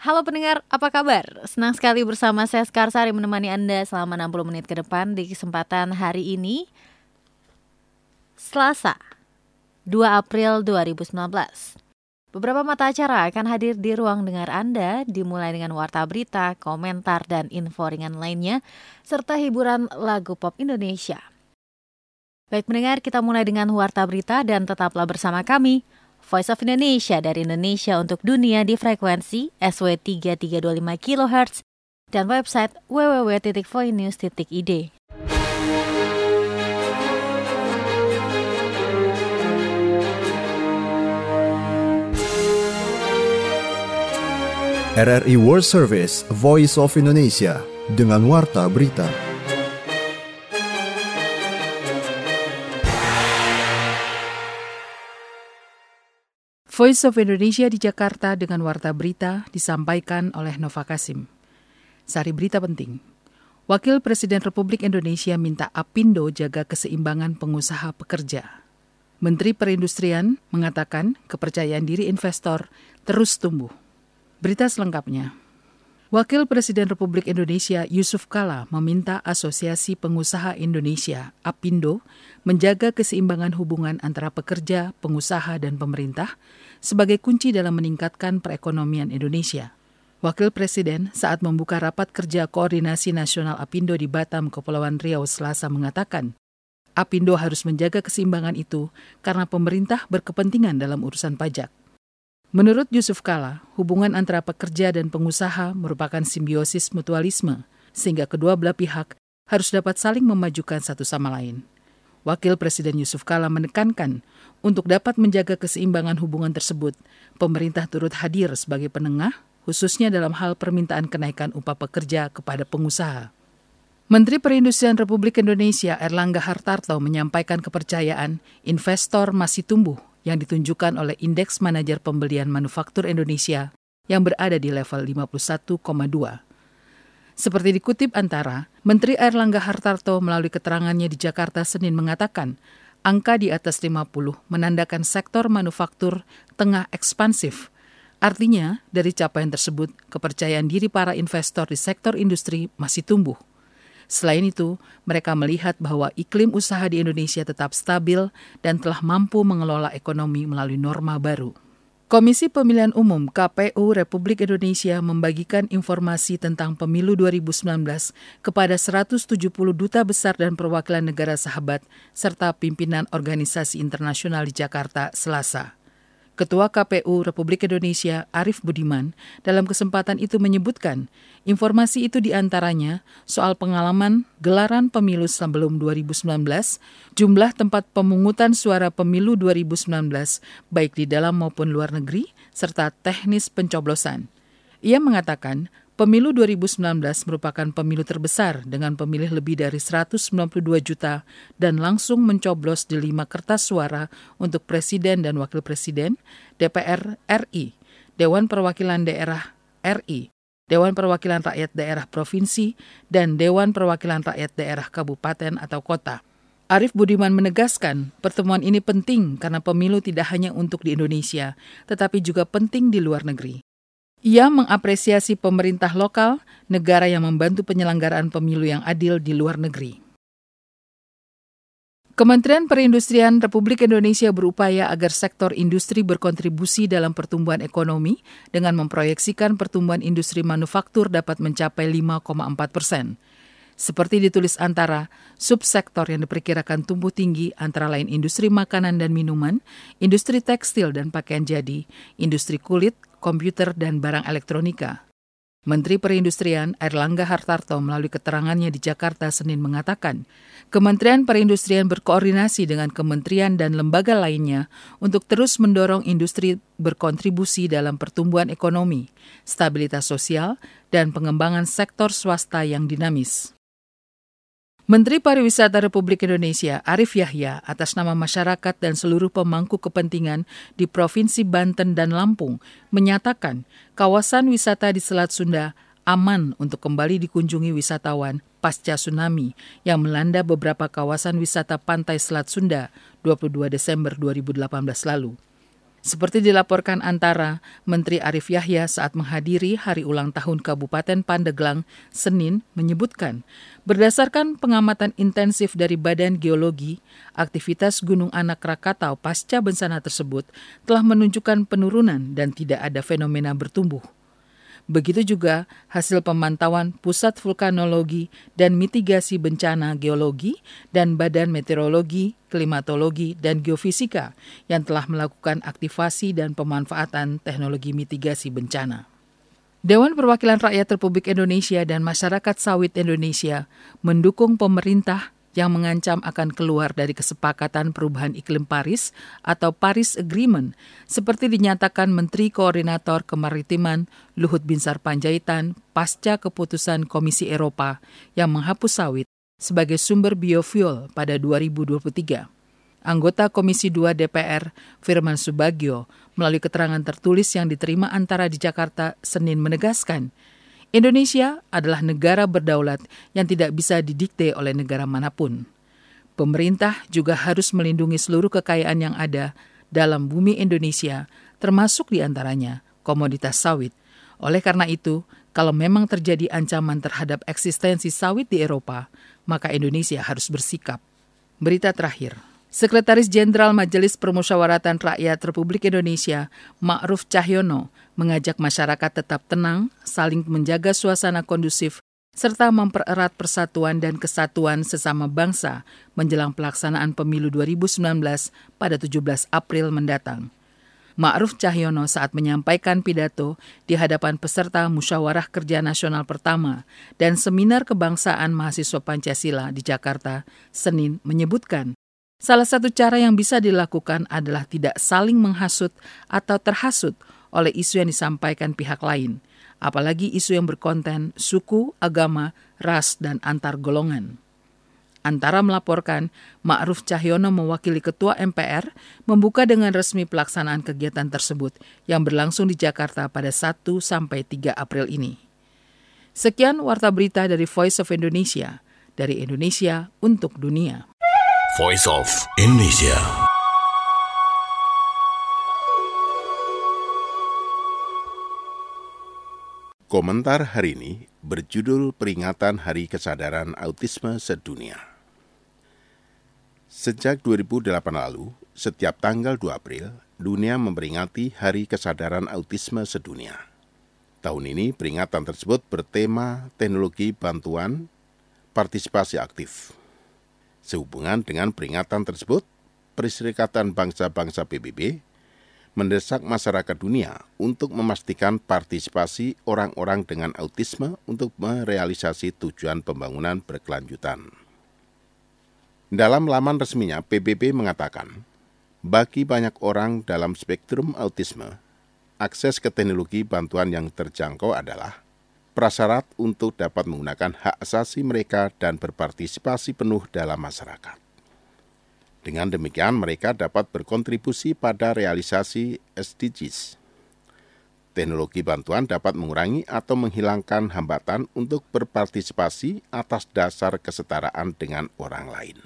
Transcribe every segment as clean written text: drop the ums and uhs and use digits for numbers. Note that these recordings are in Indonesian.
Halo pendengar, apa kabar? Senang sekali bersama saya Skarsari menemani Anda selama 60 menit ke depan di kesempatan hari ini, Selasa, 2 April 2019. Beberapa mata acara akan hadir di ruang dengar Anda, dimulai dengan warta berita, komentar, dan info ringan lainnya, serta hiburan lagu pop Indonesia. Baik pendengar, kita mulai dengan warta berita dan tetaplah bersama kami, Voice of Indonesia dari Indonesia untuk dunia di frekuensi SW 3325 kHz dan website www.voinews.id. RRI World Service, Voice of Indonesia, dengan warta berita. Voice of Indonesia di Jakarta dengan warta berita disampaikan oleh Nova Kasim. Sari berita penting. Wakil Presiden Republik Indonesia minta Apindo jaga keseimbangan pengusaha pekerja. Menteri Perindustrian mengatakan kepercayaan diri investor terus tumbuh. Berita selengkapnya. Wakil Presiden Republik Indonesia Yusuf Kala meminta Asosiasi Pengusaha Indonesia, Apindo, menjaga keseimbangan hubungan antara pekerja, pengusaha, dan pemerintah sebagai kunci dalam meningkatkan perekonomian Indonesia. Wakil Presiden saat membuka rapat kerja Koordinasi Nasional Apindo di Batam, Kepulauan Riau, Selasa mengatakan, Apindo harus menjaga keseimbangan itu karena pemerintah berkepentingan dalam urusan pajak. Menurut Yusuf Kala, hubungan antara pekerja dan pengusaha merupakan simbiosis mutualisme, sehingga kedua belah pihak harus dapat saling memajukan satu sama lain. Wakil Presiden Yusuf Kala menekankan, untuk dapat menjaga keseimbangan hubungan tersebut, pemerintah turut hadir sebagai penengah, khususnya dalam hal permintaan kenaikan upah pekerja kepada pengusaha. Menteri Perindustrian Republik Indonesia Airlangga Hartarto menyampaikan kepercayaan investor masih tumbuh yang ditunjukkan oleh Indeks Manajer Pembelian Manufaktur Indonesia yang berada di level 51,2. Seperti dikutip Antara, Menteri Airlangga Hartarto melalui keterangannya di Jakarta Senin mengatakan, angka di atas 50 menandakan sektor manufaktur tengah ekspansif. Artinya, dari capaian tersebut, kepercayaan diri para investor di sektor industri masih tumbuh. Selain itu, mereka melihat bahwa iklim usaha di Indonesia tetap stabil dan telah mampu mengelola ekonomi melalui norma baru. Komisi Pemilihan Umum KPU Republik Indonesia membagikan informasi tentang pemilu 2019 kepada 170 duta besar dan perwakilan negara sahabat serta pimpinan organisasi internasional di Jakarta, Selasa. Ketua KPU Republik Indonesia Arief Budiman dalam kesempatan itu menyebutkan informasi itu diantaranya soal pengalaman gelaran pemilu sebelum 2019, jumlah tempat pemungutan suara pemilu 2019 baik di dalam maupun luar negeri, serta teknis pencoblosan. Ia mengatakan pemilu 2019 merupakan pemilu terbesar dengan pemilih lebih dari 192 juta dan langsung mencoblos di 5 kertas suara untuk Presiden dan Wakil Presiden, DPR RI, Dewan Perwakilan Daerah RI, Dewan Perwakilan Rakyat Daerah Provinsi, dan Dewan Perwakilan Rakyat Daerah Kabupaten atau Kota. Arief Budiman menegaskan pertemuan ini penting karena pemilu tidak hanya untuk di Indonesia, tetapi juga penting di luar negeri. Ia mengapresiasi pemerintah lokal, negara yang membantu penyelenggaraan pemilu yang adil di luar negeri. Kementerian Perindustrian Republik Indonesia berupaya agar sektor industri berkontribusi dalam pertumbuhan ekonomi dengan memproyeksikan pertumbuhan industri manufaktur dapat mencapai 5,4%. Seperti ditulis Antara, subsektor yang diperkirakan tumbuh tinggi antara lain industri makanan dan minuman, industri tekstil dan pakaian jadi, industri kulit, komputer, dan barang elektronika. Menteri Perindustrian Airlangga Hartarto melalui keterangannya di Jakarta Senin mengatakan, Kementerian Perindustrian berkoordinasi dengan kementerian dan lembaga lainnya untuk terus mendorong industri berkontribusi dalam pertumbuhan ekonomi, stabilitas sosial, dan pengembangan sektor swasta yang dinamis. Menteri Pariwisata Republik Indonesia Arief Yahya atas nama masyarakat dan seluruh pemangku kepentingan di Provinsi Banten dan Lampung menyatakan kawasan wisata di Selat Sunda aman untuk kembali dikunjungi wisatawan pasca tsunami yang melanda beberapa kawasan wisata pantai Selat Sunda 22 Desember 2018 lalu. Seperti dilaporkan Antara, Menteri Arief Yahya saat menghadiri Hari Ulang Tahun Kabupaten Pandeglang, Senin, menyebutkan, berdasarkan pengamatan intensif dari Badan Geologi, aktivitas Gunung Anak Krakatau pasca bencana tersebut telah menunjukkan penurunan dan tidak ada fenomena bertumbuh. Begitu juga hasil pemantauan Pusat Vulkanologi dan Mitigasi Bencana Geologi dan Badan Meteorologi, Klimatologi, dan Geofisika yang telah melakukan aktivasi dan pemanfaatan teknologi mitigasi bencana. Dewan Perwakilan Rakyat Republik Indonesia dan Masyarakat Sawit Indonesia mendukung pemerintah yang mengancam akan keluar dari Kesepakatan Perubahan Iklim Paris atau Paris Agreement, seperti dinyatakan Menteri Koordinator Kemaritiman Luhut Binsar Panjaitan pasca keputusan Komisi Eropa yang menghapus sawit sebagai sumber biofuel pada 2023. Anggota Komisi 2 DPR, Firman Subagio, melalui keterangan tertulis yang diterima Antara di Jakarta, Senin menegaskan, Indonesia adalah negara berdaulat yang tidak bisa didikte oleh negara manapun. Pemerintah juga harus melindungi seluruh kekayaan yang ada dalam bumi Indonesia, termasuk diantaranya komoditas sawit. Oleh karena itu, kalau memang terjadi ancaman terhadap eksistensi sawit di Eropa, maka Indonesia harus bersikap. Berita terakhir. Sekretaris Jenderal Majelis Permusyawaratan Rakyat Republik Indonesia, Ma'ruf Cahyono, mengajak masyarakat tetap tenang, saling menjaga suasana kondusif, serta mempererat persatuan dan kesatuan sesama bangsa menjelang pelaksanaan pemilu 2019 pada 17 April mendatang. Ma'ruf Cahyono saat menyampaikan pidato di hadapan peserta Musyawarah Kerja Nasional pertama dan Seminar Kebangsaan Mahasiswa Pancasila di Jakarta, Senin, menyebutkan, salah satu cara yang bisa dilakukan adalah tidak saling menghasut atau terhasut oleh isu yang disampaikan pihak lain, apalagi isu yang berkonten suku, agama, ras, dan antar golongan. Antara melaporkan, Ma'ruf Cahyono mewakili Ketua MPR membuka dengan resmi pelaksanaan kegiatan tersebut yang berlangsung di Jakarta pada 1-3 April ini. Sekian Warta Berita dari Voice of Indonesia, dari Indonesia untuk dunia. Voice of Indonesia. Komentar hari ini berjudul Peringatan Hari Kesadaran Autisme Sedunia. Sejak 2008 lalu, setiap tanggal 2 April, dunia memperingati Hari Kesadaran Autisme Sedunia. Tahun ini, peringatan tersebut bertema Teknologi Bantuan Partisipasi Aktif. Sehubungan dengan peringatan tersebut, Perserikatan Bangsa-Bangsa PBB mendesak masyarakat dunia untuk memastikan partisipasi orang-orang dengan autisme untuk merealisasi tujuan pembangunan berkelanjutan. Dalam laman resminya, PBB mengatakan, bagi banyak orang dalam spektrum autisme, akses ke teknologi bantuan yang terjangkau adalah prasyarat untuk dapat menggunakan hak asasi mereka dan berpartisipasi penuh dalam masyarakat. Dengan demikian, mereka dapat berkontribusi pada realisasi SDGs. Teknologi bantuan dapat mengurangi atau menghilangkan hambatan untuk berpartisipasi atas dasar kesetaraan dengan orang lain.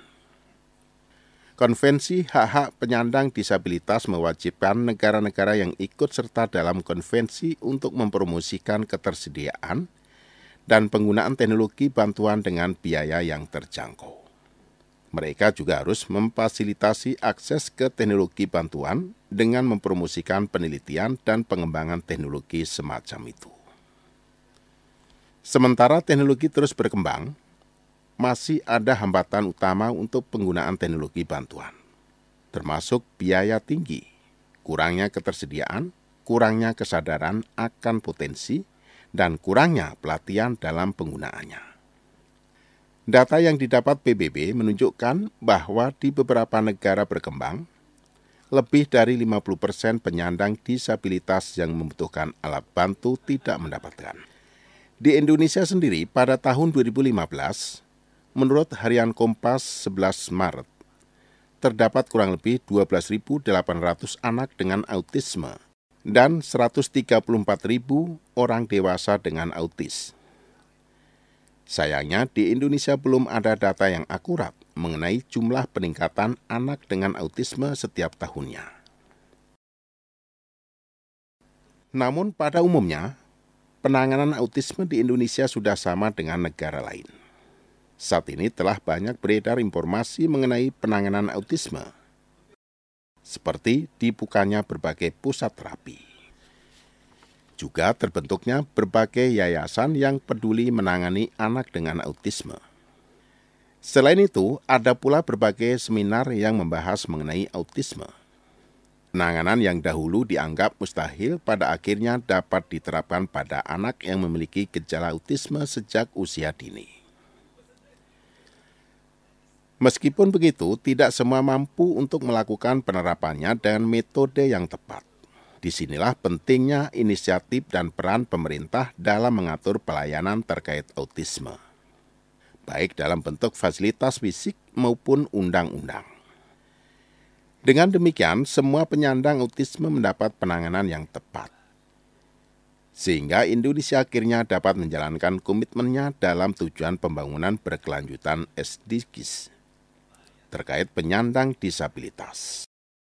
Konvensi Hak-Hak Penyandang Disabilitas mewajibkan negara-negara yang ikut serta dalam konvensi untuk mempromosikan ketersediaan dan penggunaan teknologi bantuan dengan biaya yang terjangkau. Mereka juga harus memfasilitasi akses ke teknologi bantuan dengan mempromosikan penelitian dan pengembangan teknologi semacam itu. Sementara teknologi terus berkembang, masih ada hambatan utama untuk penggunaan teknologi bantuan, termasuk biaya tinggi, kurangnya ketersediaan, kurangnya kesadaran akan potensi, dan kurangnya pelatihan dalam penggunaannya. Data yang didapat PBB menunjukkan bahwa di beberapa negara berkembang, lebih dari 50% penyandang disabilitas yang membutuhkan alat bantu tidak mendapatkan. Di Indonesia sendiri pada tahun 2015, menurut Harian Kompas 11 Maret, terdapat kurang lebih 12.800 anak dengan autisme dan 134.000 orang dewasa dengan autis. Sayangnya, di Indonesia belum ada data yang akurat mengenai jumlah peningkatan anak dengan autisme setiap tahunnya. Namun pada umumnya, penanganan autisme di Indonesia sudah sama dengan negara lain. Saat ini telah banyak beredar informasi mengenai penanganan autisme, seperti dibukanya berbagai pusat terapi. Juga terbentuknya berbagai yayasan yang peduli menangani anak dengan autisme. Selain itu, ada pula berbagai seminar yang membahas mengenai autisme. Penanganan yang dahulu dianggap mustahil pada akhirnya dapat diterapkan pada anak yang memiliki gejala autisme sejak usia dini. Meskipun begitu, tidak semua mampu untuk melakukan penerapannya dengan metode yang tepat. Disinilah pentingnya inisiatif dan peran pemerintah dalam mengatur pelayanan terkait autisme, baik dalam bentuk fasilitas fisik maupun undang-undang. Dengan demikian, semua penyandang autisme mendapat penanganan yang tepat, sehingga Indonesia akhirnya dapat menjalankan komitmennya dalam tujuan pembangunan berkelanjutan SDGs terkait penyandang disabilitas.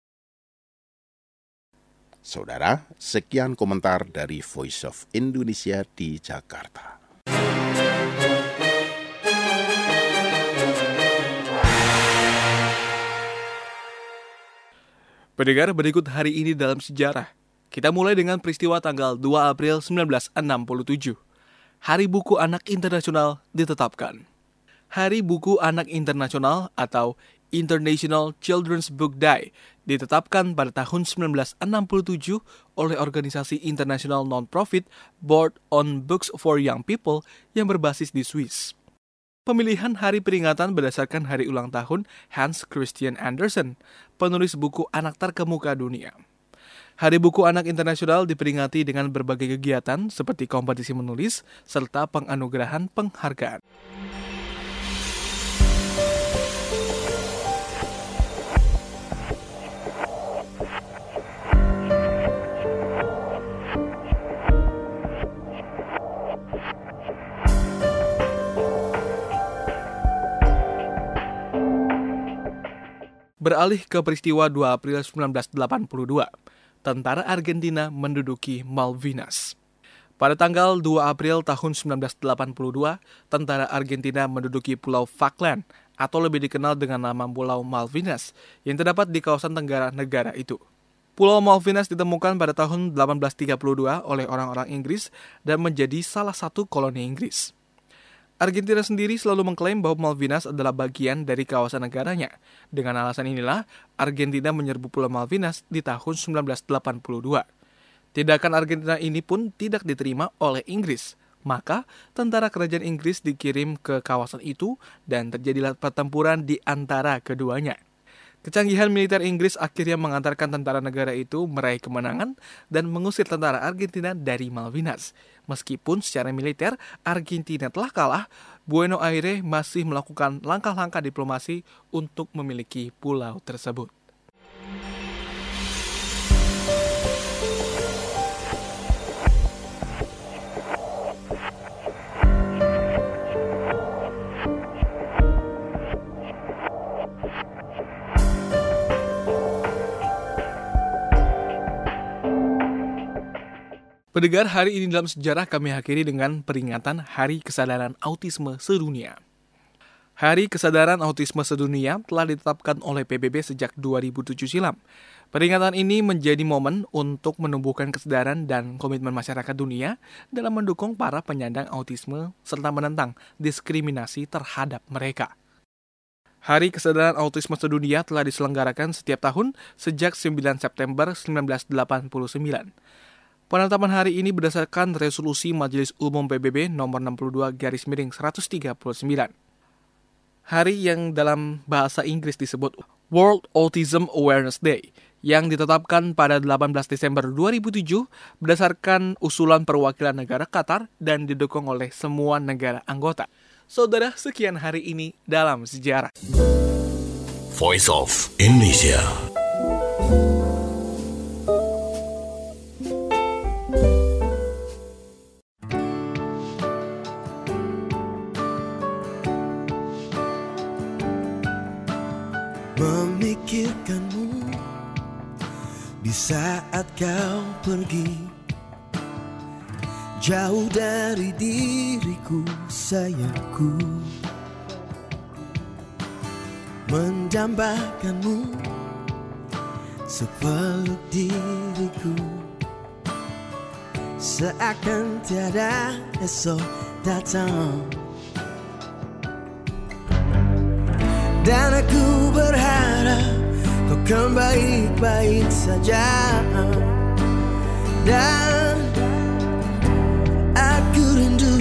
Saudara, sekian komentar dari Voice of Indonesia di Jakarta. Pendengar, berikut hari ini dalam sejarah. Kita mulai dengan peristiwa tanggal 2 April 1967. Hari Buku Anak Internasional ditetapkan. Hari Buku Anak Internasional atau International Children's Book Day ditetapkan pada tahun 1967 oleh organisasi internasional non-profit Board on Books for Young People yang berbasis di Swiss. Pemilihan hari peringatan berdasarkan hari ulang tahun Hans Christian Andersen, penulis buku anak terkemuka dunia. Hari Buku Anak Internasional diperingati dengan berbagai kegiatan seperti kompetisi menulis serta penganugerahan penghargaan. Beralih ke peristiwa 2 April 1982, tentara Argentina menduduki Malvinas. Pada tanggal 2 April tahun 1982, tentara Argentina menduduki Pulau Falkland, atau lebih dikenal dengan nama Pulau Malvinas, yang terdapat di kawasan tenggara negara itu. Pulau Malvinas ditemukan pada tahun 1832 oleh orang-orang Inggris dan menjadi salah satu koloni Inggris. Argentina sendiri selalu mengklaim bahwa Malvinas adalah bagian dari kawasan negaranya. Dengan alasan inilah, Argentina menyerbu Pulau Malvinas di tahun 1982. Tindakan Argentina ini pun tidak diterima oleh Inggris. Maka, tentara kerajaan Inggris dikirim ke kawasan itu dan terjadilah pertempuran di antara keduanya. Kecanggihan militer Inggris akhirnya mengantarkan tentara negara itu meraih kemenangan dan mengusir tentara Argentina dari Malvinas. Meskipun secara militer Argentina telah kalah, Buenos Aires masih melakukan langkah-langkah diplomasi untuk memiliki pulau tersebut. Pendengar, hari ini dalam sejarah kami akhiri dengan peringatan Hari Kesadaran Autisme Sedunia. Hari Kesadaran Autisme Sedunia telah ditetapkan oleh PBB sejak 2007 silam. Peringatan ini menjadi momen untuk menumbuhkan kesadaran dan komitmen masyarakat dunia dalam mendukung para penyandang autisme serta menentang diskriminasi terhadap mereka. Hari Kesadaran Autisme Sedunia telah diselenggarakan setiap tahun sejak 9 September 1989. Penetapan hari ini berdasarkan resolusi Majelis Umum PBB nomor 62/139. Hari yang dalam bahasa Inggris disebut World Autism Awareness Day yang ditetapkan pada 18 Desember 2007 berdasarkan usulan perwakilan negara Qatar dan didukung oleh semua negara anggota. Saudara, sekian hari ini dalam sejarah. Voice of Indonesia. Memikirkanmu di saat kau pergi, Jauh dari diriku sayangku, mendambakanmu sepeluk diriku, seakan tiada esok datang. Dan aku berharap kau kan baik-baik saja. Dan aku rindu,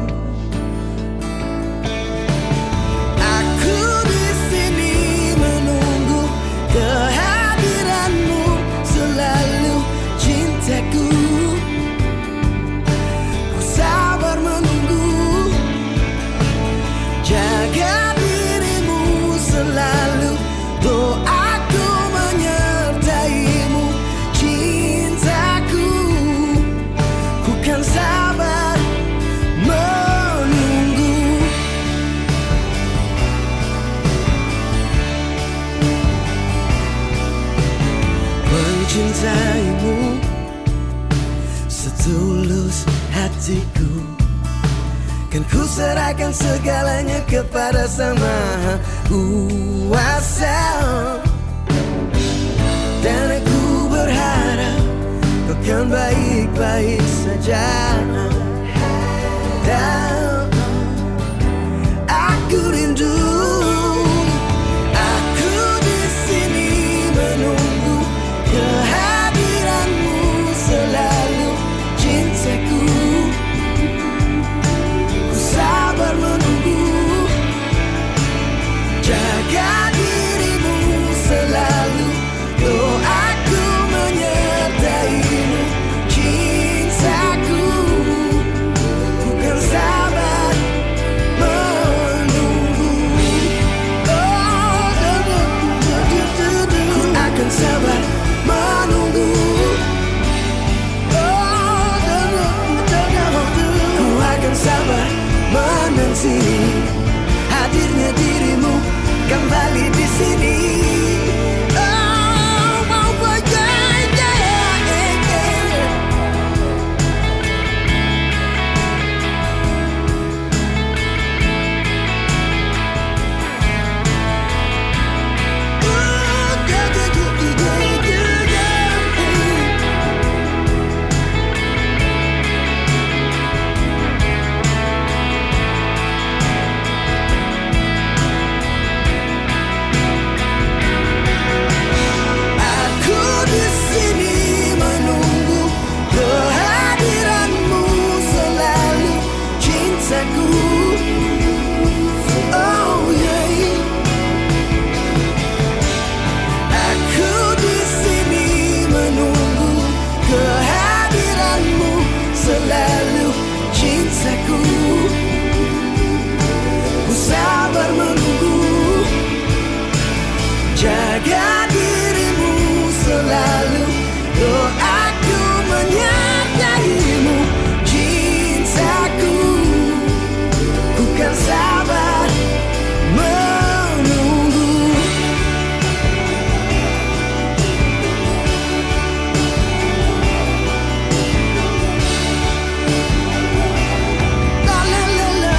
aku di sini menunggu kehadiranmu, selalu cintaku. Ku sabar menunggu, jaga dirimu selalu, doaku menyertaimu, cintaku. Ku kan sabar menunggu. Mencintaimu setulus hatiku, kan ku serahkan segalanya kepada Sang Maha Kuasa. Dan aku berharap kau kan baik-baik saja. Dan aku rindu, aku di sini menunggu kehadiranmu, selalu cintaku. Ku sabar menunggu, jaga dirimu selalu, doaku menyertaimu, cintaku. Ku kan sabar menunggu. Ku akan sabar menunggu. Ku akan sabar menanti hadirnya dirimu kembali di sini. Jaga dirimu selalu, doaku menyertaimu, cintaku. Ku kan sabar menunggu. La la la la,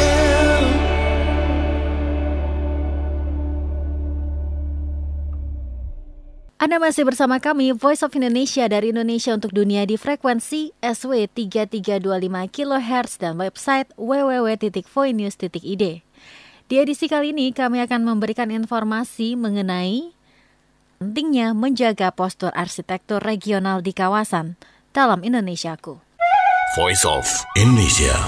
Anda masih bersama kami, Voice of Indonesia dari Indonesia untuk Dunia di frekuensi SW 3325 kHz dan website www.voinews.id. Di edisi kali ini kami akan memberikan informasi mengenai pentingnya menjaga postur arsitektur regional di kawasan dalam Indonesiaku. Voice of Indonesia.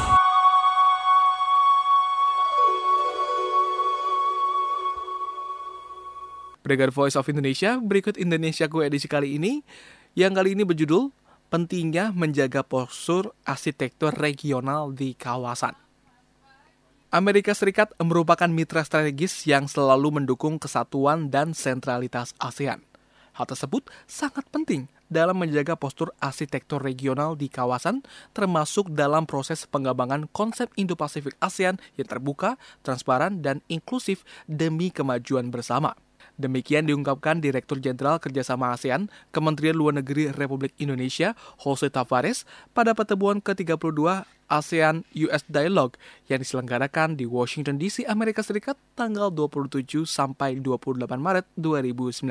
Pendengar Voice of Indonesia, berikut Indonesiaku edisi kali ini, yang kali ini berjudul Pentingnya Menjaga Postur Arsitektur Regional di Kawasan. Amerika Serikat merupakan mitra strategis yang selalu mendukung kesatuan dan sentralitas ASEAN. Hal tersebut sangat penting dalam menjaga postur arsitektur regional di kawasan, termasuk dalam proses pengembangan konsep Indo-Pasifik ASEAN yang terbuka, transparan, dan inklusif demi kemajuan bersama. Demikian diungkapkan Direktur Jenderal Kerjasama ASEAN, Kementerian Luar Negeri Republik Indonesia, Jose Tavares, pada pertemuan ke-32 ASEAN-US Dialogue yang diselenggarakan di Washington DC, Amerika Serikat, tanggal 27 sampai 28 Maret 2019.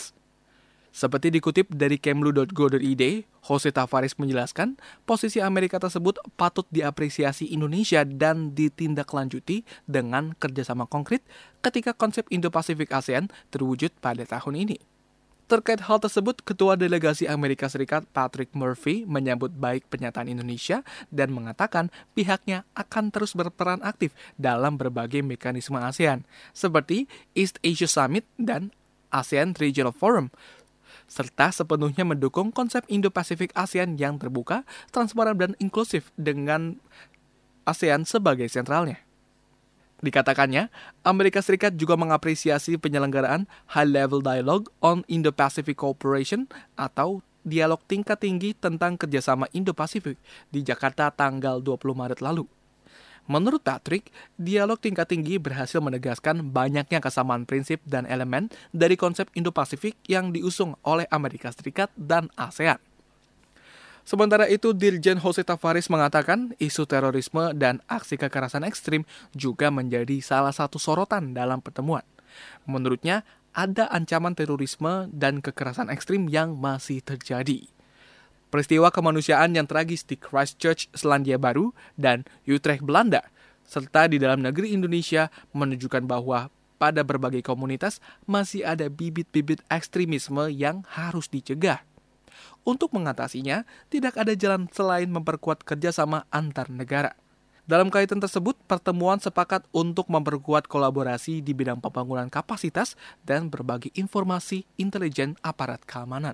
Seperti dikutip dari kemlu.go.id, Jose Tavares menjelaskan posisi Amerika tersebut patut diapresiasi Indonesia dan ditindaklanjuti dengan kerjasama konkret ketika konsep Indo-Pasifik ASEAN terwujud pada tahun ini. Terkait hal tersebut, Ketua Delegasi Amerika Serikat Patrick Murphy menyambut baik pernyataan Indonesia dan mengatakan pihaknya akan terus berperan aktif dalam berbagai mekanisme ASEAN, seperti East Asia Summit dan ASEAN Regional Forum, serta sepenuhnya mendukung konsep Indo-Pasifik ASEAN yang terbuka, transparan, dan inklusif dengan ASEAN sebagai sentralnya. Dikatakannya, Amerika Serikat juga mengapresiasi penyelenggaraan High-Level Dialogue on Indo-Pacific Cooperation atau dialog tingkat tinggi tentang kerjasama Indo-Pasifik di Jakarta tanggal 20 Maret lalu. Menurut Patrick, dialog tingkat tinggi berhasil menegaskan banyaknya kesamaan prinsip dan elemen dari konsep Indo-Pasifik yang diusung oleh Amerika Serikat dan ASEAN. Sementara itu, Dirjen Jose Tavares mengatakan isu terorisme dan aksi kekerasan ekstrim juga menjadi salah satu sorotan dalam pertemuan. Menurutnya, ada ancaman terorisme dan kekerasan ekstrim yang masih terjadi. Peristiwa kemanusiaan yang tragis di Christchurch, Selandia Baru, dan Utrecht, Belanda, serta di dalam negeri Indonesia menunjukkan bahwa pada berbagai komunitas masih ada bibit-bibit ekstremisme yang harus dicegah. Untuk mengatasinya, tidak ada jalan selain memperkuat kerjasama antar negara. Dalam kaitan tersebut, pertemuan sepakat untuk memperkuat kolaborasi di bidang pembangunan kapasitas dan berbagi informasi intelijen aparat keamanan.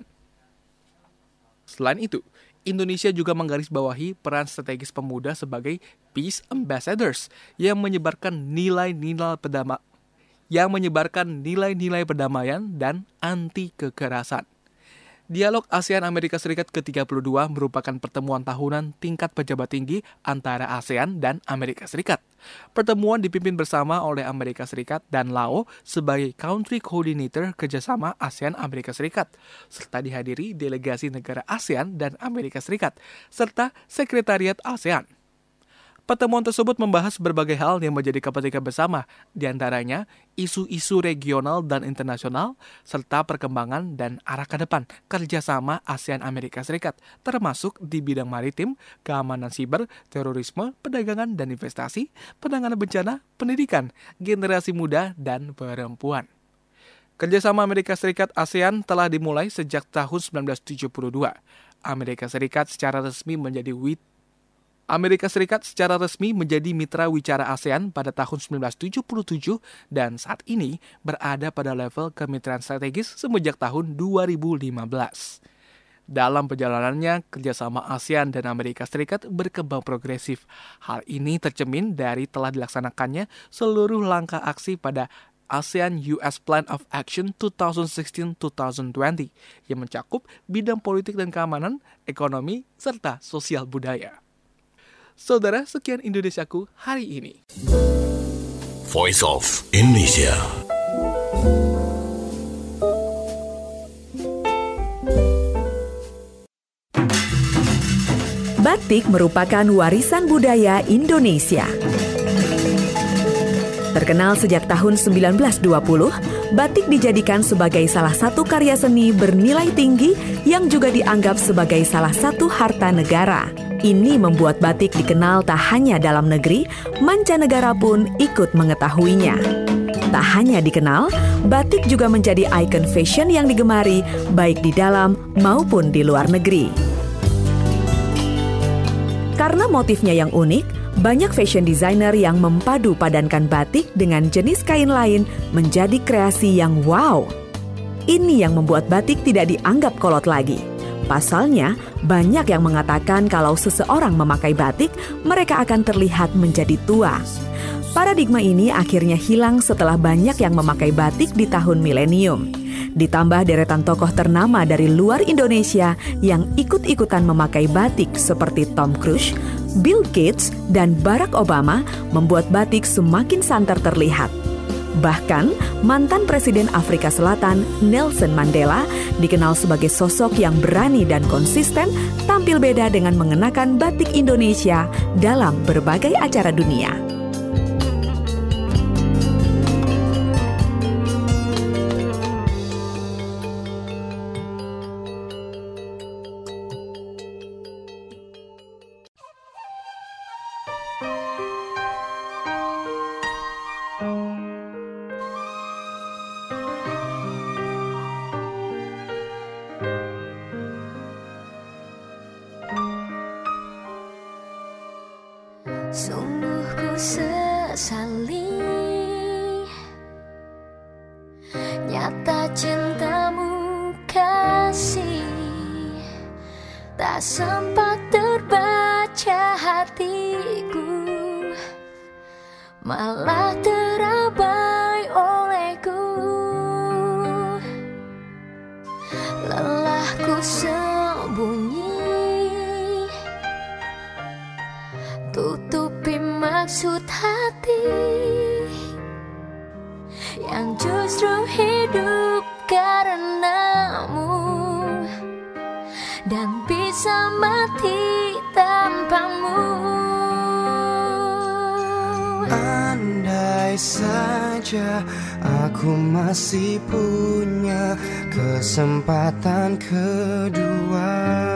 Selain itu, Indonesia juga menggarisbawahi peran strategis pemuda sebagai Peace Ambassadors yang menyebarkan nilai-nilai perdamaian dan anti kekerasan. Dialog ASEAN-Amerika Serikat ke-32 merupakan pertemuan tahunan tingkat pejabat tinggi antara ASEAN dan Amerika Serikat. Pertemuan dipimpin bersama oleh Amerika Serikat dan Laos sebagai Country Coordinator kerjasama ASEAN-Amerika Serikat, serta dihadiri delegasi negara ASEAN dan Amerika Serikat, serta Sekretariat ASEAN. Pertemuan tersebut membahas berbagai hal yang menjadi kepentingan bersama, diantaranya isu-isu regional dan internasional, serta perkembangan dan arah ke depan kerjasama ASEAN-Amerika Serikat, termasuk di bidang maritim, keamanan siber, terorisme, perdagangan dan investasi, penanganan bencana, pendidikan, generasi muda, dan perempuan. Kerjasama Amerika Serikat ASEAN telah dimulai sejak tahun 1972. Amerika Serikat secara resmi menjadi mitra wicara ASEAN pada tahun 1977 dan saat ini berada pada level kemitraan strategis semenjak tahun 2015. Dalam perjalanannya, kerjasama ASEAN dan Amerika Serikat berkembang progresif. Hal ini tercermin dari telah dilaksanakannya seluruh langkah aksi pada ASEAN-US Plan of Action 2016-2020 yang mencakup bidang politik dan keamanan, ekonomi, serta sosial budaya. Saudara, sekian Indonesiaku hari ini. Voice of Indonesia. Batik merupakan warisan budaya Indonesia. Terkenal sejak tahun 1920, batik dijadikan sebagai salah satu karya seni bernilai tinggi yang juga dianggap sebagai salah satu harta negara. Ini membuat batik dikenal tak hanya dalam negeri, mancanegara pun ikut mengetahuinya. Tak hanya dikenal, batik juga menjadi ikon fashion yang digemari baik di dalam maupun di luar negeri. Karena motifnya yang unik, banyak fashion designer yang mempadu padankan batik dengan jenis kain lain menjadi kreasi yang wow. Ini yang membuat batik tidak dianggap kolot lagi. Pasalnya, banyak yang mengatakan kalau seseorang memakai batik, mereka akan terlihat menjadi tua. Paradigma ini akhirnya hilang setelah banyak yang memakai batik di tahun milenium. Ditambah deretan tokoh ternama dari luar Indonesia yang ikut-ikutan memakai batik seperti Tom Cruise, Bill Gates, dan Barack Obama membuat batik semakin santer terlihat. Bahkan, mantan Presiden Afrika Selatan Nelson Mandela dikenal sebagai sosok yang berani dan konsisten tampil beda dengan mengenakan batik Indonesia dalam berbagai acara dunia. Sungguh ku sesali nyata cintamu kasih, tak sempat terbaca hatiku, malah terabai olehku. Lelahku sembunyi tutupi maksud hati yang justru hidup karenamu dan bisa mati tanpamu. Andai saja aku masih punya kesempatan kedua,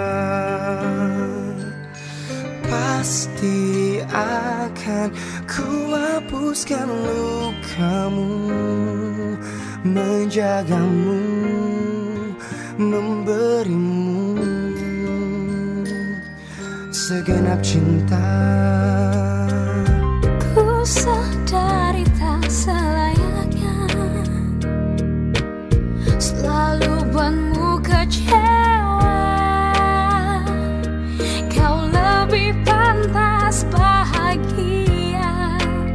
pasti akan ku hapuskan lukamu, menjagamu, memberimu segenap cinta. Ku sadari tak selayaknya selalu buatmu kecewa. Kau lebih pantas bahagia,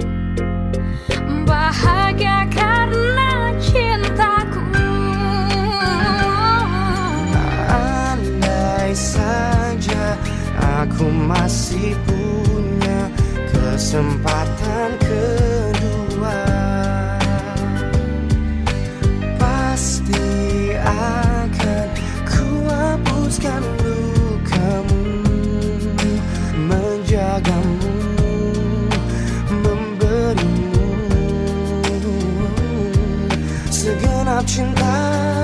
bahagia karena cintaku. Andai saja aku masih punya kesempatan kedua, pasti akan ku hapuskan lukamu, menjagamu, memberimu segenap cinta.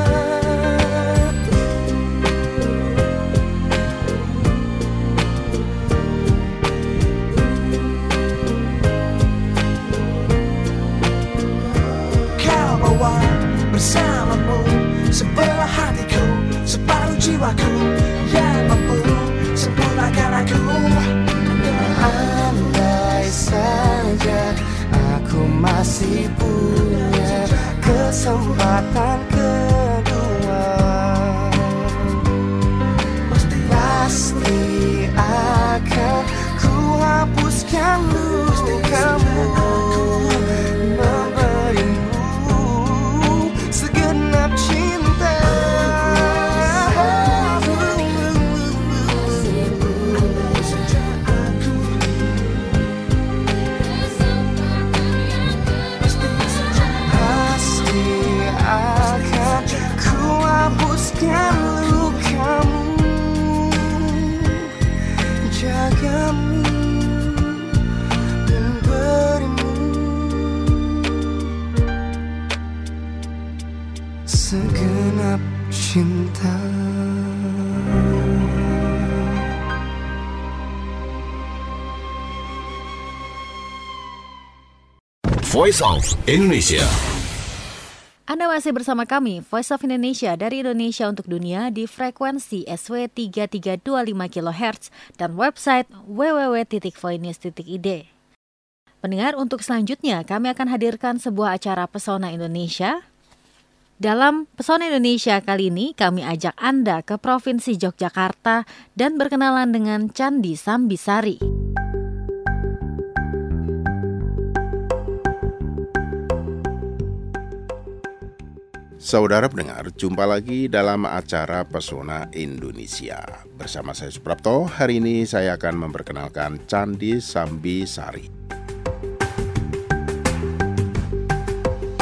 Bersamamu sebelah hatiku, separuh jiwaku yang mampu sempurnakan aku. Andai saja aku masih punya kesempatan kedua, pasti akan ku hapuskan lukamu, segenap cinta. Voice of Indonesia. Anda masih bersama kami, Voice of Indonesia dari Indonesia untuk Dunia di frekuensi SW 3325 kHz dan website www.voinews.id. Pendengar, untuk selanjutnya kami akan hadirkan sebuah acara Pesona Indonesia. Dalam Pesona Indonesia kali ini kami ajak Anda ke Provinsi Yogyakarta dan berkenalan dengan Candi Sambisari. Saudara pendengar, jumpa lagi dalam acara Pesona Indonesia. Bersama saya Suprapto, hari ini saya akan memperkenalkan Candi Sambisari.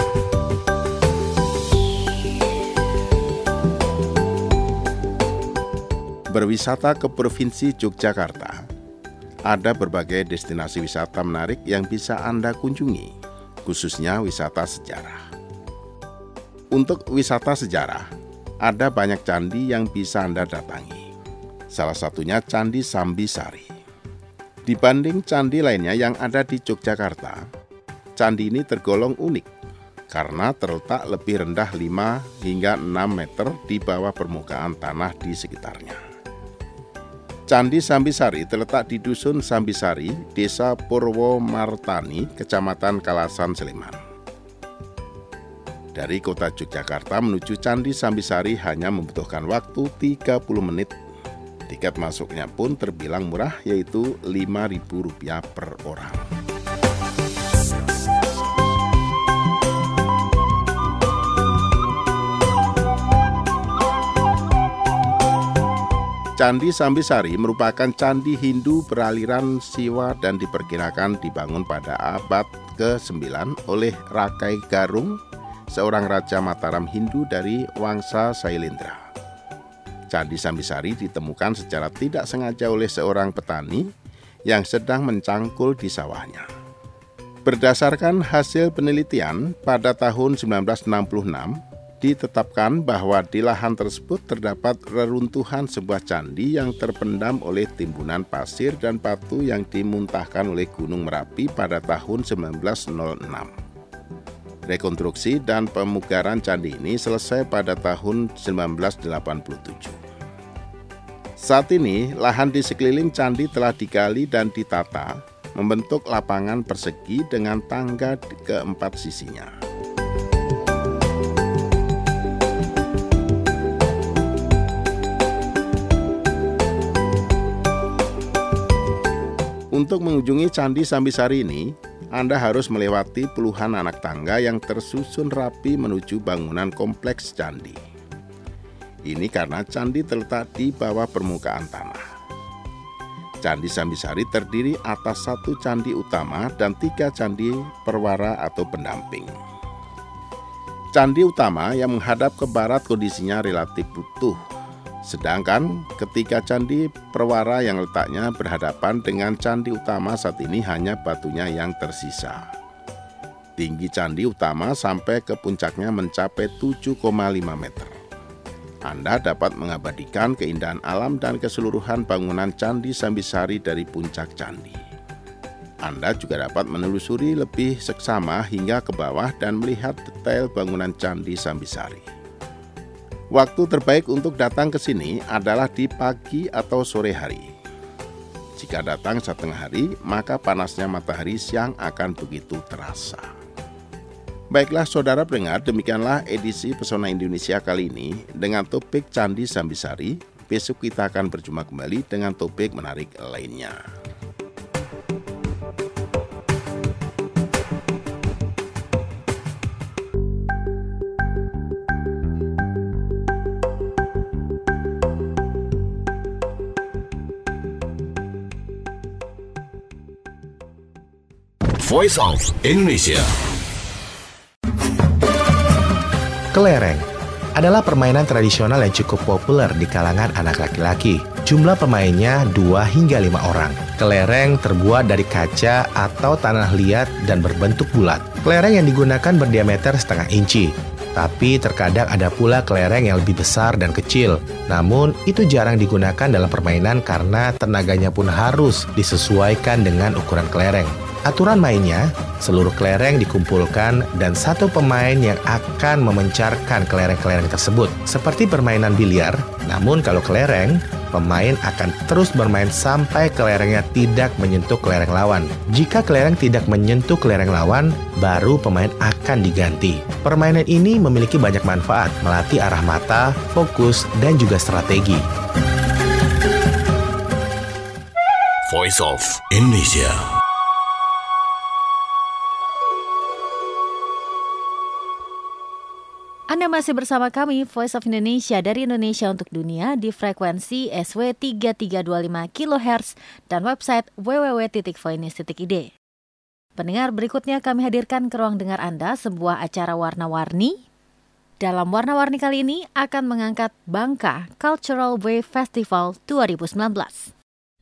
Berwisata ke Provinsi Yogyakarta, ada berbagai destinasi wisata menarik yang bisa Anda kunjungi, khususnya wisata sejarah. Untuk wisata sejarah, ada banyak candi yang bisa Anda datangi. Salah satunya Candi Sambisari. Dibanding candi lainnya yang ada di Yogyakarta, candi ini tergolong unik karena terletak lebih rendah 5 hingga 6 meter di bawah permukaan tanah di sekitarnya. Candi Sambisari terletak di Dusun Sambisari, Desa Purwomartani, Kecamatan Kalasan, Sleman. Dari kota Yogyakarta menuju Candi Sambisari hanya membutuhkan waktu 30 menit. Tiket masuknya pun terbilang murah, yaitu Rp5.000 per orang. Candi Sambisari merupakan candi Hindu beraliran Siwa dan diperkirakan dibangun pada abad ke-9 oleh Rakai Garung, seorang raja Mataram Hindu dari Wangsa Sailendra. Candi Sambisari ditemukan secara tidak sengaja oleh seorang petani yang sedang mencangkul di sawahnya. Berdasarkan hasil penelitian, pada tahun 1966, ditetapkan bahwa di lahan tersebut terdapat reruntuhan sebuah candi yang terpendam oleh timbunan pasir dan batu yang dimuntahkan oleh Gunung Merapi pada tahun 1906. Rekonstruksi dan pemugaran candi ini selesai pada tahun 1987. Saat ini, lahan di sekeliling candi telah digali dan ditata, membentuk lapangan persegi dengan tangga keempat sisinya. Untuk mengunjungi Candi Sambisari ini, Anda harus melewati puluhan anak tangga yang tersusun rapi menuju bangunan kompleks candi. Ini karena candi terletak di bawah permukaan tanah. Candi Sambisari terdiri atas 1 candi utama dan 3 candi perwara atau pendamping. Candi utama yang menghadap ke barat kondisinya relatif utuh. Sedangkan ketika candi perwara yang letaknya berhadapan dengan candi utama saat ini hanya batunya yang tersisa. Tinggi candi utama sampai ke puncaknya mencapai 7,5 meter. Anda dapat mengabadikan keindahan alam dan keseluruhan bangunan Candi Sambisari dari puncak candi. Anda juga dapat menelusuri lebih seksama hingga ke bawah dan melihat detail bangunan Candi Sambisari. Waktu terbaik untuk datang ke sini adalah di pagi atau sore hari. Jika datang setengah hari, maka panasnya matahari siang akan begitu terasa. Baiklah saudara pendengar, demikianlah edisi Pesona Indonesia kali ini dengan topik Candi Sambisari. Besok kita akan berjumpa kembali dengan topik menarik lainnya. Voice of Indonesia. Kelereng adalah permainan tradisional yang cukup populer di kalangan anak laki-laki. Jumlah pemainnya 2 hingga 5 orang. Kelereng terbuat dari kaca atau tanah liat dan berbentuk bulat. Kelereng yang digunakan berdiameter setengah inci. Tapi terkadang ada pula kelereng yang lebih besar dan kecil. Namun itu jarang digunakan dalam permainan karena tenaganya pun harus disesuaikan dengan ukuran kelereng. Aturan mainnya, seluruh kelereng dikumpulkan dan 1 pemain yang akan memencarkan kelereng-kelereng tersebut. Seperti permainan biliar, namun kalau kelereng, pemain akan terus bermain sampai kelerengnya tidak menyentuh kelereng lawan. Jika kelereng tidak menyentuh kelereng lawan, baru pemain akan diganti. Permainan ini memiliki banyak manfaat, melatih arah mata, fokus, dan juga strategi. Voice of Indonesia. Anda masih bersama kami, Voice of Indonesia dari Indonesia untuk Dunia di frekuensi SW 3325 kHz dan website www.voinews.id. Pendengar, berikutnya kami hadirkan ke ruang dengar Anda sebuah acara warna-warni Dalam Warna-Warni kali ini akan mengangkat Bangka Cultural Wave Festival 2019.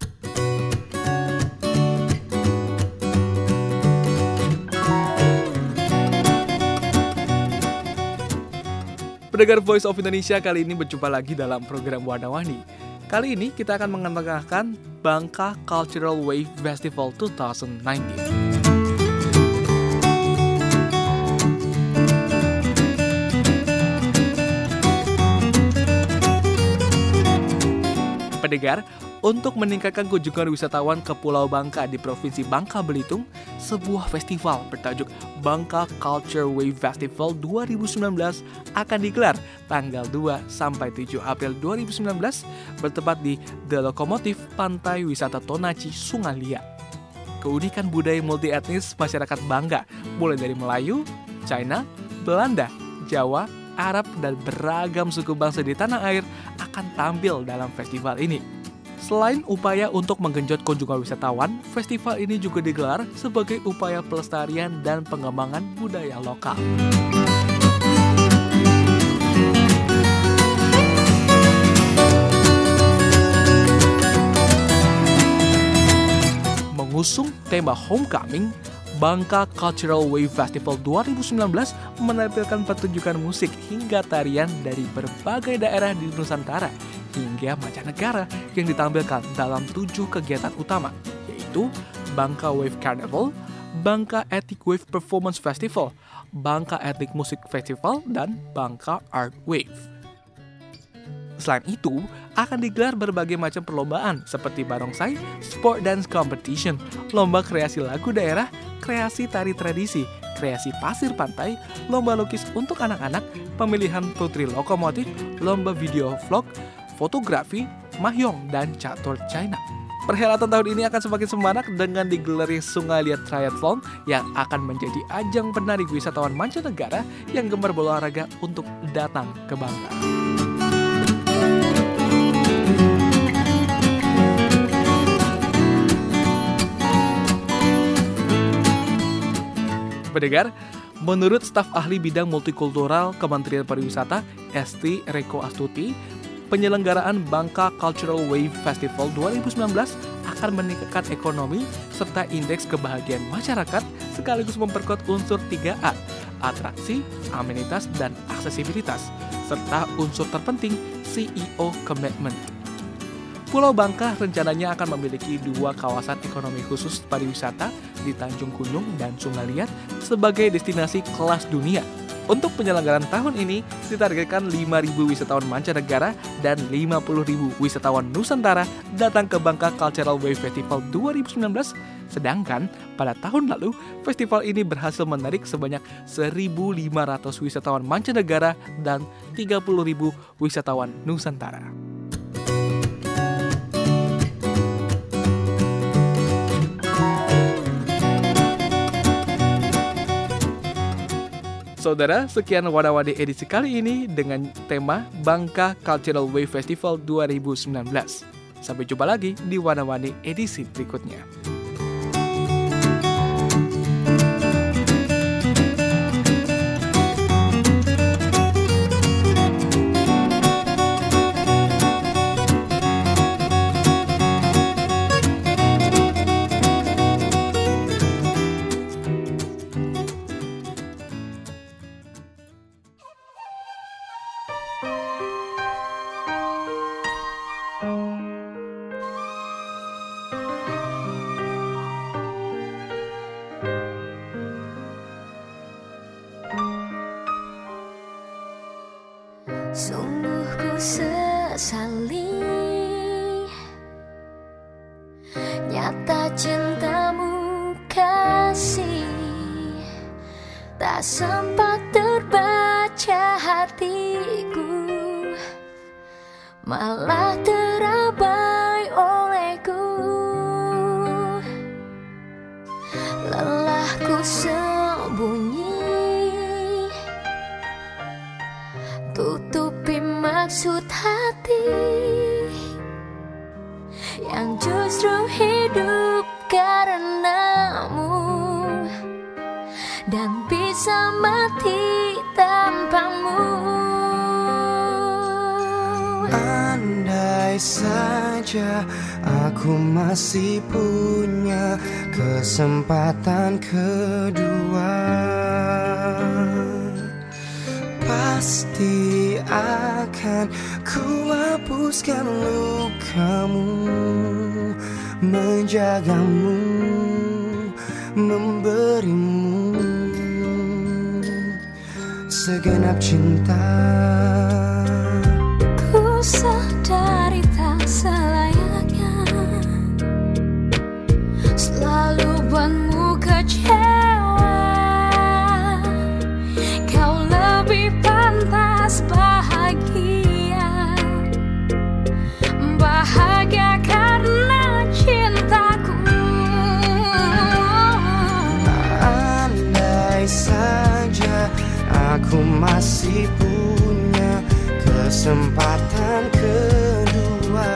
Pendengar Voice of Indonesia, kali ini berjumpa lagi dalam program Warna-Warni. Kali ini kita akan mengenalkan Bangka Cultural Wave Festival 2019. Pendengar, untuk meningkatkan kunjungan wisatawan ke Pulau Bangka di Provinsi Bangka Belitung, sebuah festival bertajuk Bangka Culture Wave Festival 2019 akan digelar tanggal 2 sampai 7 April 2019 bertempat di The Lokomotif Pantai Wisata Tonaci, Sungai Liat. Keunikan budaya multi etnis masyarakat Bangka, mulai dari Melayu, China, Belanda, Jawa, Arab, dan beragam suku bangsa di tanah air akan tampil dalam festival ini. Selain upaya untuk menggenjot kunjungan wisatawan, festival ini juga digelar sebagai upaya pelestarian dan pengembangan budaya lokal. Mengusung tema Homecoming, Bangka Cultural Wave Festival 2019 menampilkan pertunjukan musik hingga tarian dari berbagai daerah di Nusantara hingga mancanegara yang ditampilkan dalam 7 kegiatan utama, yaitu Bangka Wave Carnival, Bangka Ethnic Wave Performance Festival, Bangka Ethnic Music Festival, dan Bangka Art Wave. Selain itu, akan digelar berbagai macam perlombaan seperti barongsai, sport dance competition, lomba kreasi lagu daerah, kreasi tari tradisi, kreasi pasir pantai, lomba lukis untuk anak-anak, pemilihan putri lokomotif, lomba video vlog, fotografi, mahjong, dan catur China. Perhelatan tahun ini akan semakin semarak dengan digelarnya Sungai Liat Triathlon yang akan menjadi ajang penarik wisatawan mancanegara yang gemar berolahraga untuk datang ke Bangka. Pendengar, menurut staf ahli bidang multikultural Kementerian Pariwisata, Esti Reko Astuti, penyelenggaraan Bangka Cultural Wave Festival 2019 akan meningkatkan ekonomi serta indeks kebahagiaan masyarakat sekaligus memperkuat unsur 3A, atraksi, amenitas, dan aksesibilitas, serta unsur terpenting CEO Commitment. Pulau Bangka rencananya akan memiliki 2 kawasan ekonomi khusus pariwisata di Tanjung Gunung dan Sungai Liat sebagai destinasi kelas dunia. Untuk penyelenggaraan tahun ini ditargetkan 5.000 wisatawan mancanegara dan 50.000 wisatawan Nusantara datang ke Bangka Cultural Wave Festival 2019. Sedangkan pada tahun lalu, festival ini berhasil menarik sebanyak 1.500 wisatawan mancanegara dan 30.000 wisatawan Nusantara. Saudara, sekian Warna-Warni edisi kali ini dengan tema Bangka Cultural Wave Festival 2019. Sampai jumpa lagi di Warna-Warni edisi berikutnya. Sungguh ku sesali nyata cintamu kasih, tak sempat terbaca hatiku, malah terabai olehku. Lelahku sembunyi tutupi maksud hati yang justru hidup karenamu dan bisa mati tanpamu. Andai saja aku masih punya kesempatan kedua, pasti akan ku hapuskan lukamu, menjagamu, memberimu segenap cinta. Ku sadari tak selayaknya selalu buatmu kecewa. Kau lebih pantas bahagia, bahagia karena cintaku. Andai saja aku masih punya kesempatan kedua,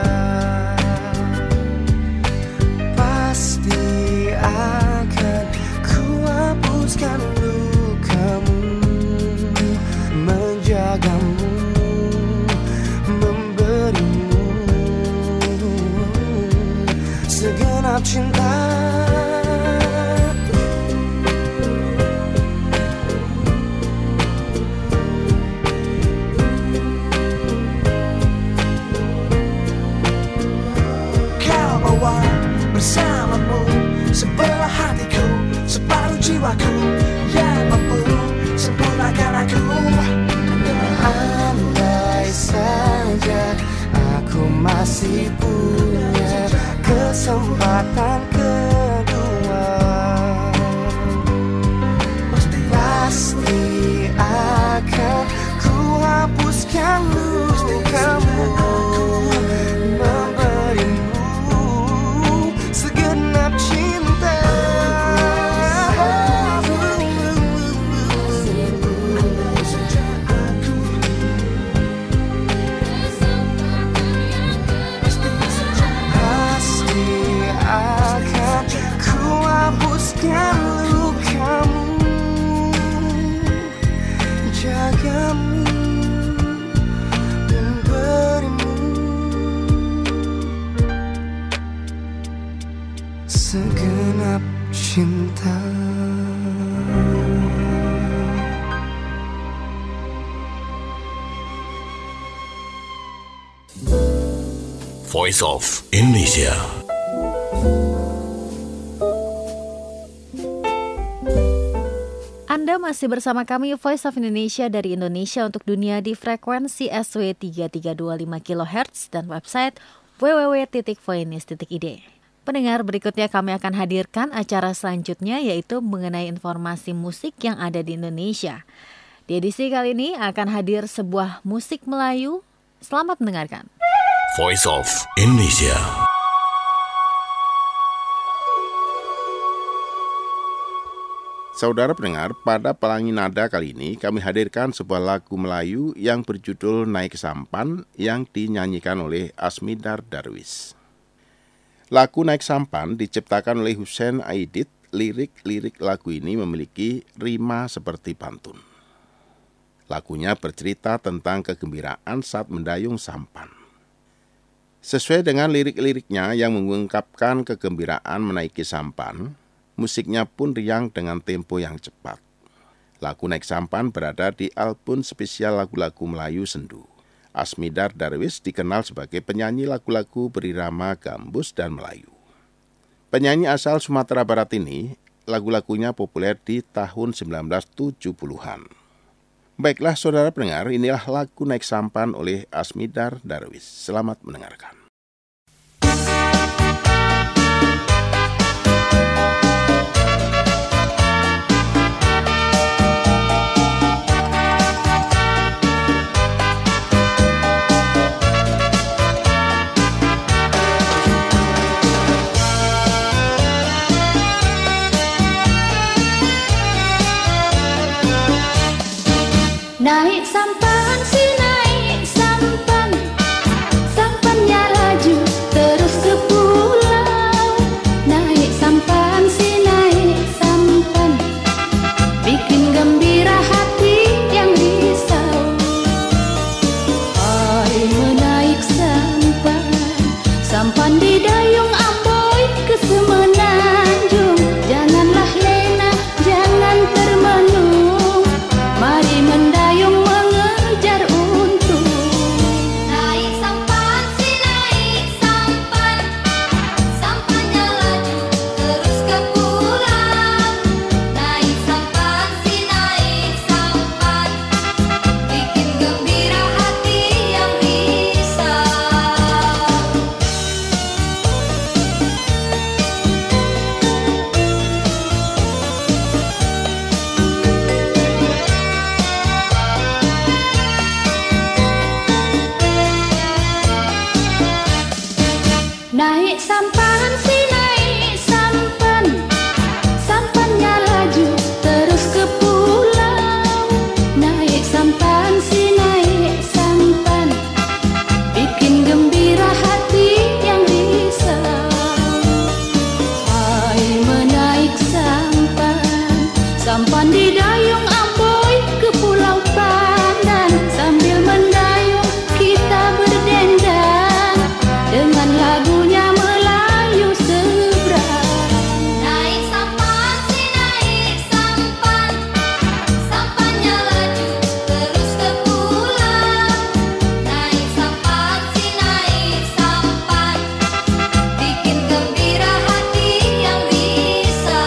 pasti akan ku hapuskan lukamu, menjagamu, memberimu segenap cinta. Bersamamu sebelah hatiku, separuh jiwaku yang mampu sempurnakan aku. Andai saja aku masih punya kesempatan kedua, pasti akan ku hapuskan lukamu, segenap cinta. Pasti akan ku hapuskan lukamu, jagamu, memberimu segenap cinta. Voice of Indonesia. Anda masih bersama kami Voice of Indonesia dari Indonesia untuk dunia di frekuensi SW 3325 kHz dan website www.voinews.id. Pendengar, berikutnya kami akan hadirkan acara selanjutnya yaitu mengenai informasi musik yang ada di Indonesia. Di edisi kali ini akan hadir sebuah musik Melayu. Selamat mendengarkan. Voice of Indonesia. Saudara pendengar, pada Pelangi Nada kali ini kami hadirkan sebuah lagu Melayu yang berjudul Naik Sampan yang dinyanyikan oleh Asmidar Darwis. Lagu Naik Sampan diciptakan oleh Hussein Aidit. Lirik-lirik lagu ini memiliki rima seperti pantun. Lagunya bercerita tentang kegembiraan saat mendayung sampan. Sesuai dengan lirik-liriknya yang mengungkapkan kegembiraan menaiki sampan, musiknya pun riang dengan tempo yang cepat. Lagu Naik Sampan berada di album spesial lagu-lagu Melayu Sendu. Asmidar Darwis dikenal sebagai penyanyi lagu-lagu berirama gambus dan Melayu. Penyanyi asal Sumatera Barat ini, lagu-lagunya populer di tahun 1970-an. Baiklah saudara pendengar, inilah lagu Naik Sampan oleh Asmidar Darwis. Selamat mendengarkan. Naik sampan si naik sampan, sampannya laju terus ke pulau. Naik sampan si naik sampan, bikin gembira hati yang risau. Hai menaik sampan, sampan di dayung Amboy ke Pulau Pandan, sambil mendayung kita berdendang dengan lagunya Melayu seberang. Naik sampan si naik sampan, sampannya laju terus ke pulau. Naik sampan si naik sampan, bikin gembira hati yang risau.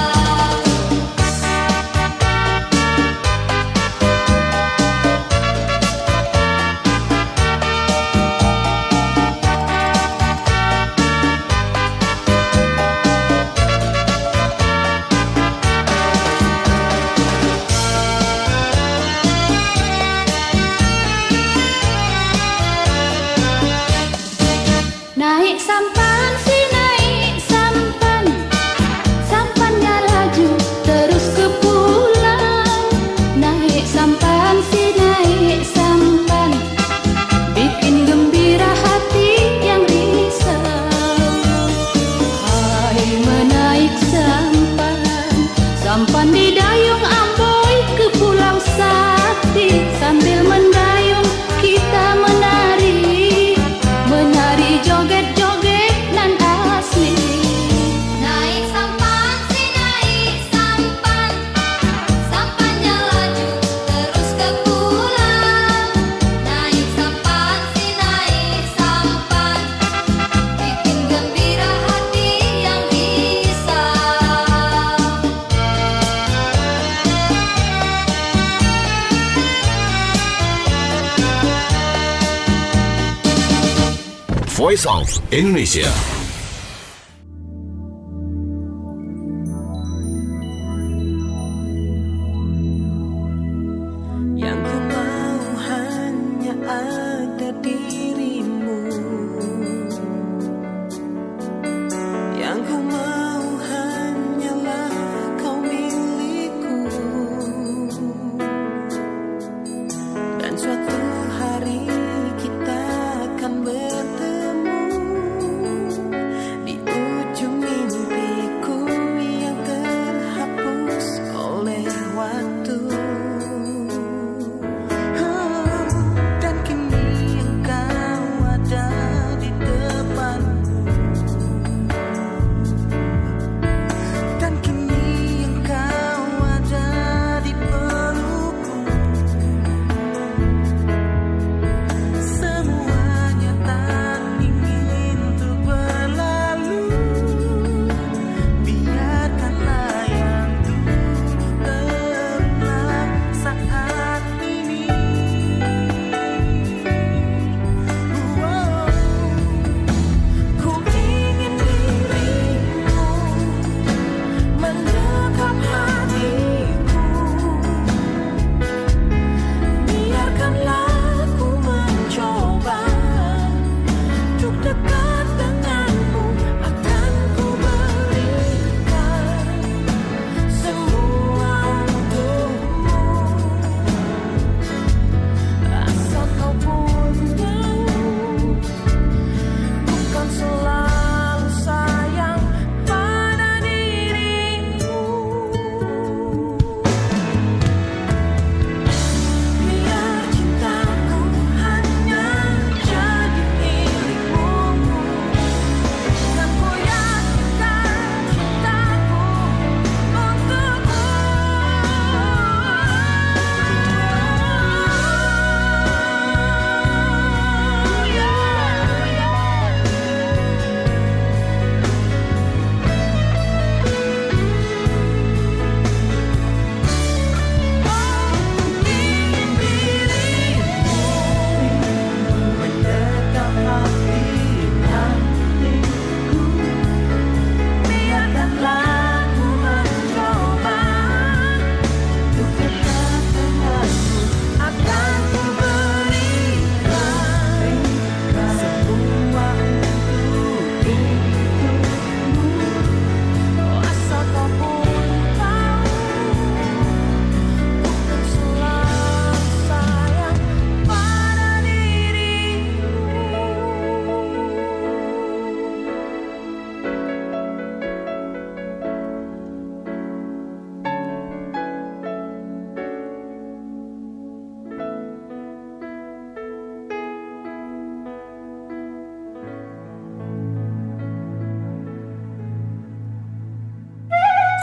Naik sampan si naik sampan, sampannya laju terus ke pulau. Naik sampan si naik sampan, bikin gembira hati yang risau. Hai menaik sampan, sampan di dayung Amboy ke Pulau Sakti, sambil mendayung kita menari, menari joget-joget nan asli. Naik sampan si naik sampan, sampannya laju terus ke pulau. Naik sampan si naik sampan, bikin gembira hati yang risau. Voice of Indonesia. Yang ku mau hanya ada dirimu, yang ku mau hanyalah kau milikku. Dan suatu hari kita akan bertemu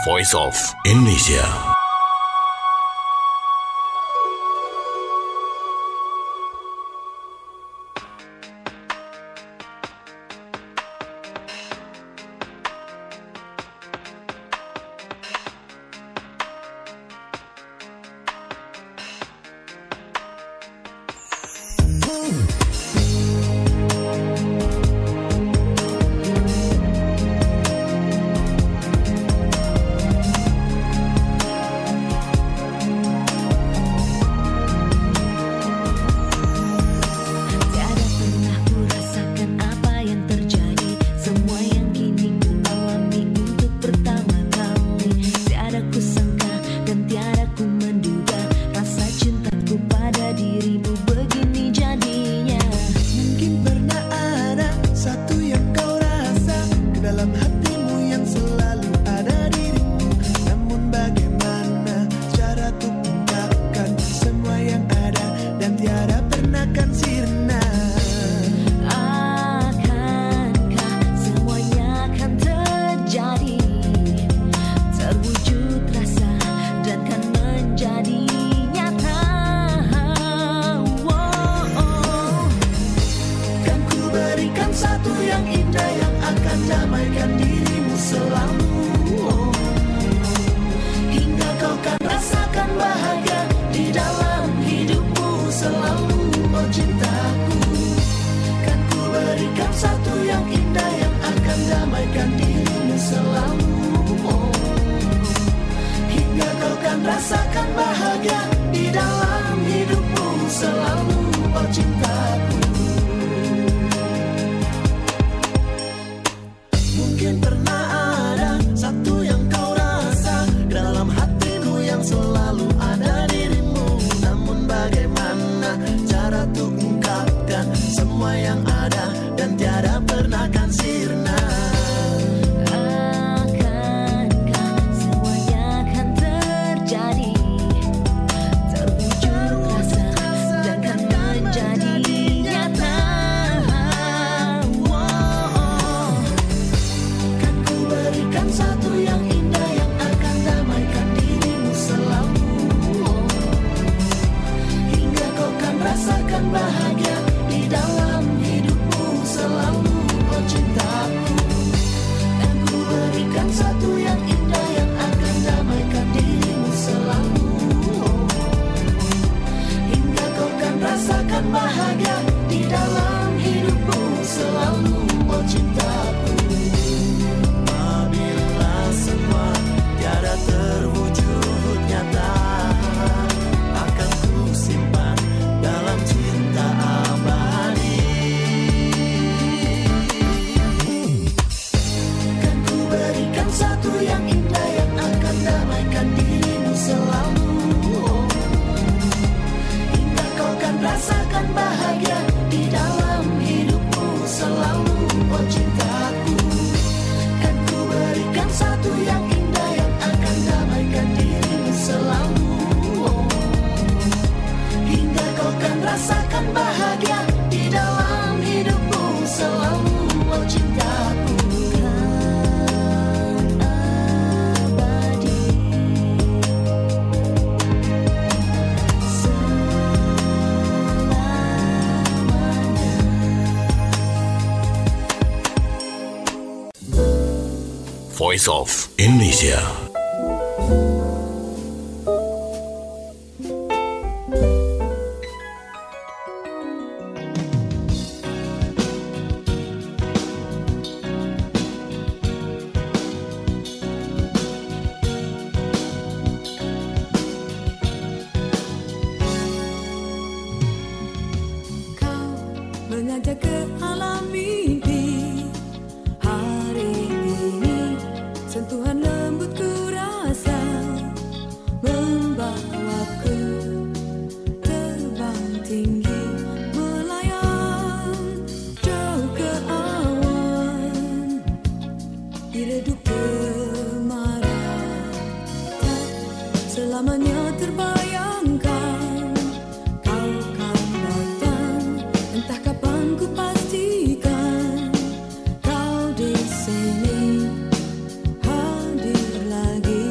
Voice of Indonesia. Voice of Indonesia. Kau mengajak ke alam mimpi hari ini, sentuhan lembut ku rasa membawaku terbang tinggi, melayang jauh ke awan, direduk kemarau. Tak selamanya terbayangkan kau kan datang, entah kapan ku pastikan kau di sini hadir lagi.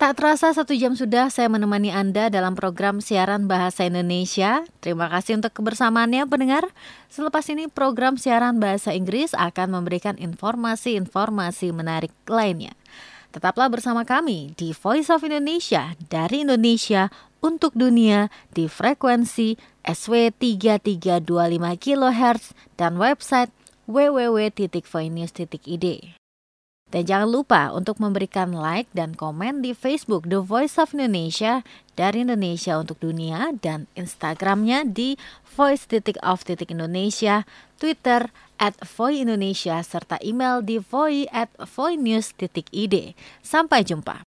Tak terasa 1 jam sudah saya menemani Anda dalam program siaran Bahasa Indonesia. Terima kasih untuk kebersamaannya pendengar. Selepas ini program siaran Bahasa Inggris akan memberikan informasi-informasi menarik lainnya. Tetaplah bersama kami di Voice of Indonesia dari Indonesia untuk dunia di frekuensi SW 3325 kHz dan website www.voinews.id. Dan jangan lupa untuk memberikan like dan komen di Facebook The Voice of Indonesia dari Indonesia untuk dunia dan Instagramnya di voice_of_Indonesia, Twitter @voindonesia serta email di voi@voinews.id. Sampai jumpa.